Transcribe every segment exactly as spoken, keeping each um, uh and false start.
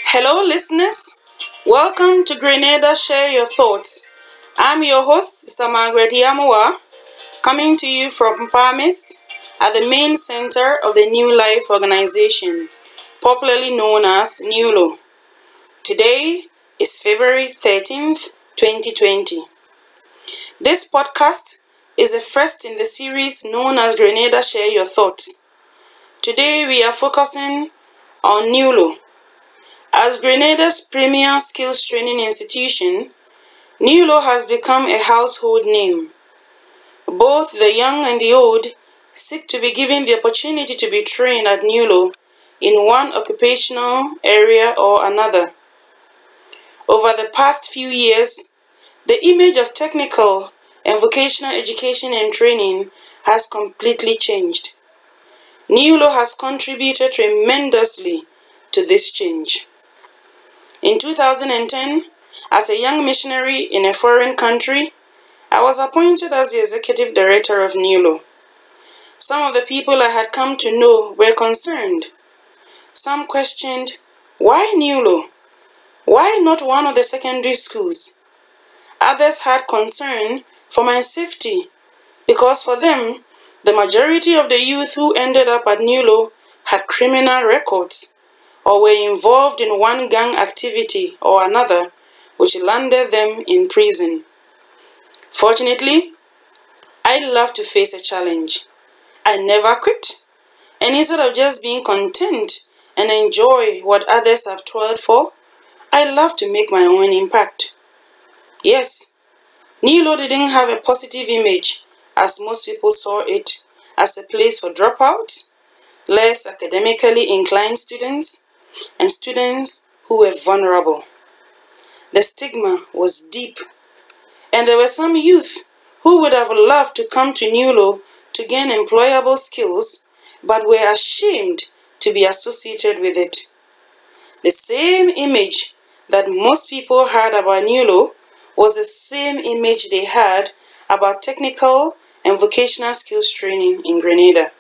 Hello, listeners. Welcome to Grenada Share Your Thoughts. I'm your host, Sister Margaret Yamuwa, coming to you from Parmist at the main center of the New Life organization, popularly known as NEWLO. Today is February thirteenth, twenty twenty. This podcast is the first in the series known as Grenada Share Your Thoughts. Today we are focusing on NEWLO. As Grenada's premier skills training institution, NEWLO has become a household name. Both the young and the old seek to be given the opportunity to be trained at NEWLO in one occupational area or another. Over the past few years, the image of technical and vocational education and training has completely changed. NEWLO has contributed tremendously to this change. In two thousand ten, as a young missionary in a foreign country, I was appointed as the executive director of NEWLO. Some of the people I had come to know were concerned. Some questioned, why NEWLO? Why not one of the secondary schools? Others had concern for my safety, because for them, the majority of the youth who ended up at NEWLO had criminal records, or were involved in one gang activity or another, which landed them in prison. Fortunately, I love to face a challenge. I never quit, and instead of just being content and enjoy what others have toiled for, I love to make my own impact. Yes, NEWLO didn't have a positive image, as most people saw it as a place for dropouts, less academically inclined students, and students who were vulnerable. The stigma was deep, and there were some youth who would have loved to come to NEWLO to gain employable skills, but were ashamed to be associated with it. The same image that most people had about NEWLO was the same image they had about technical and vocational skills training in Grenada.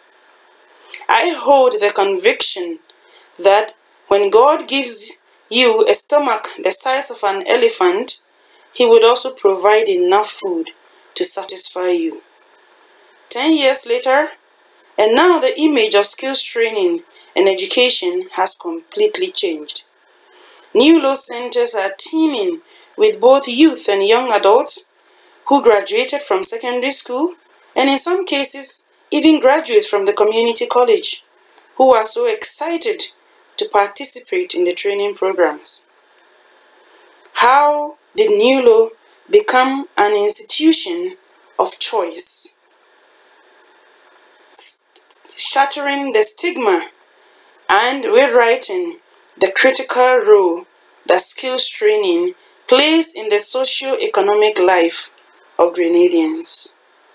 I hold the conviction that when God gives you a stomach the size of an elephant, He would also provide enough food to satisfy you. Ten years later, and now the image of skills training and education has completely changed. NEWLO centers are teeming with both youth and young adults who graduated from secondary school, and in some cases, even graduates from the community college, who are so excited to participate in the training programs. How did NEWLO become an institution of choice? Shattering the stigma and rewriting the critical role that skills training plays in the socio-economic life of Grenadians.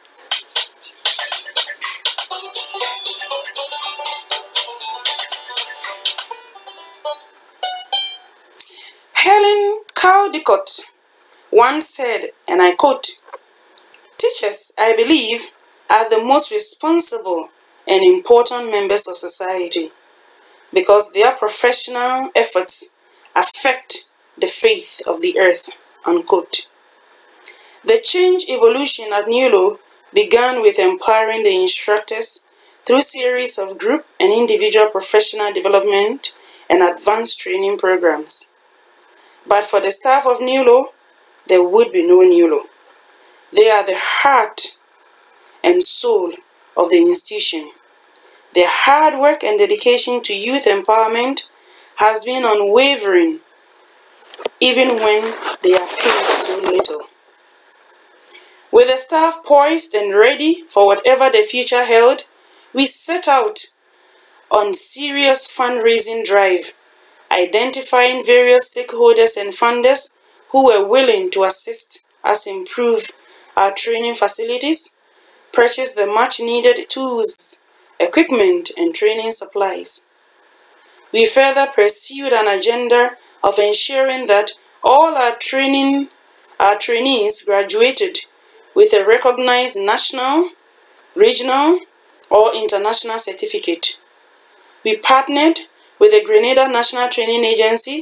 Helen Caldicott once said, and I quote, "Teachers, I believe, are the most responsible and important members of society because their professional efforts affect the faith of the earth," unquote. The change evolution at NEWLO began with empowering the instructors through series of group and individual professional development and advanced training programs. But for the staff of NEWLO, there would be no NEWLO. They are the heart and soul of the institution. Their hard work and dedication to youth empowerment has been unwavering, even when they are paid so little. With the staff poised and ready for whatever the future held, we set out on serious fundraising drive, identifying various stakeholders and funders who were willing to assist us improve our training facilities, purchase the much needed tools, equipment, and training supplies. We further pursued an agenda of ensuring that all our training, our trainees graduated with a recognized national, regional, or international certificate. We partnered with the Grenada National Training Agency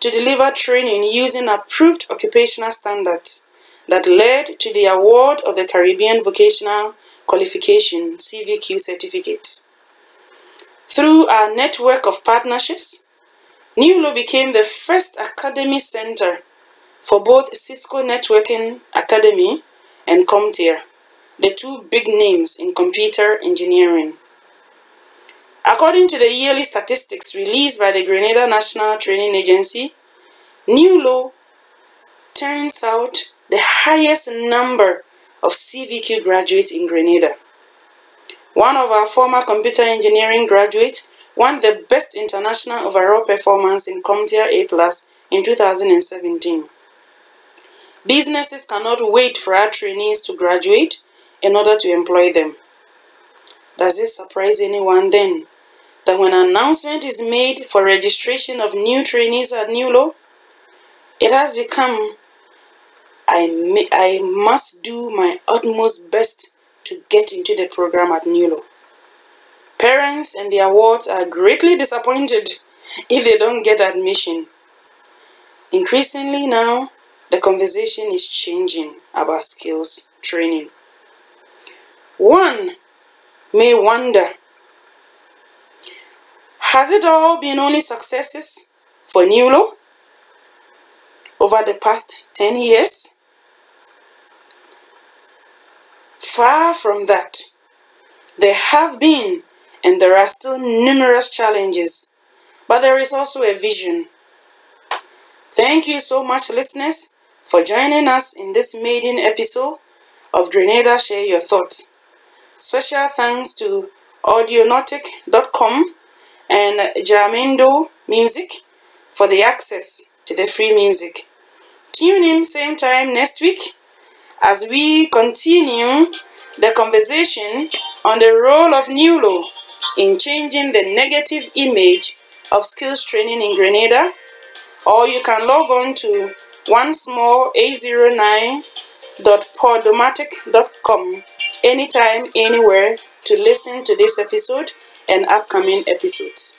to deliver training using approved occupational standards that led to the award of the Caribbean Vocational Qualification C V Q certificate. Through our network of partnerships, NULO became the first academy center for both Cisco Networking Academy and CompTIA, the two big names in computer engineering. According to the yearly statistics released by the Grenada National Training Agency, NULO turns out the highest number of C V Q graduates in Grenada. One of our former computer engineering graduates won the Best International Overall Performance in CompTIA A plus in two thousand seventeen. Businesses cannot wait for our trainees to graduate in order to employ them. Does it surprise anyone then that when an announcement is made for registration of new trainees at NULO, it has become, I, may, I must do my utmost best to get into the program at NULO. Parents and their wards are greatly disappointed if they don't get admission. Increasingly now, the conversation is changing about skills training. One may wonder, has it all been only successes for NULO over the past ten years? Far from that. There have been and there are still numerous challenges, but there is also a vision. Thank you so much, listeners, for joining us in this maiden episode of Grenada Share Your Thoughts. Special thanks to audionautic dot com and Jamendo Music for the access to the free music. Tune in same time next week as we continue the conversation on the role of NULO in changing the negative image of skills training in Grenada, or you can log on to one small eight zero nine dot podomatic dot com anytime, anywhere to listen to this episode and upcoming episodes.